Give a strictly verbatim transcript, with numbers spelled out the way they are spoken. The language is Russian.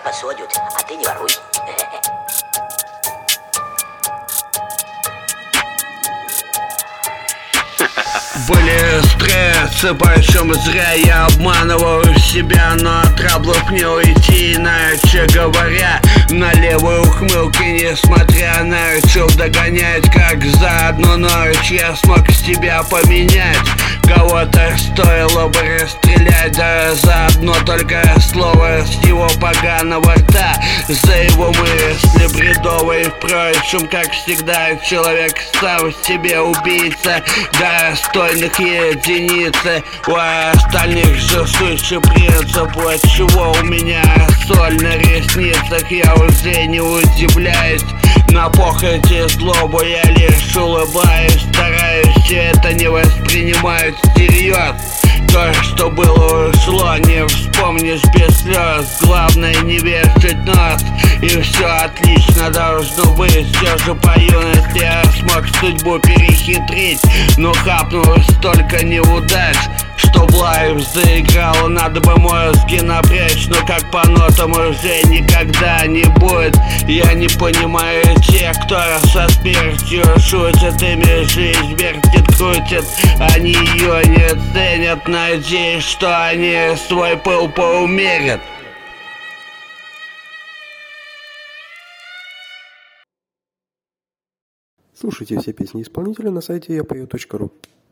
посадят, а ты не воруй. Были стрессы, почем зря я обманываю себя, но от траблов не уйти, иначе говоря, на левые ухмылки, несмотря на чел догонять, как за одну ночь я смог себя поменять. Кого-то стоило бы расстрелять, да за одно только слово с его поганого рта, за его мысли бредовые. Впрочем, как всегда, человек сам в себе убийца, достойных единицы. У остальных же сущий принцип, отчего у меня соль на ресницах, я уже не удивляюсь. На похоти злобу я лишь улыбаюсь, стараюсь это не воспринимать всерьез. То, что было, ушло, не вспомнишь без слез. Главное не вешать нос, и все отлично должно быть. Все же по юности я смог судьбу перехитрить, но хапнул столько неудач, что в лайв заиграл. Надо бы мозги напрячь, но как по нотам уже никогда не будет. Я не понимаю тех, кто со смертью шутит, ими жизнь вертит, крутит. Они ее не ценят, надеюсь, что они свой пыл поумерят. Слушайте все песни исполнителя на сайте я пою точка ру.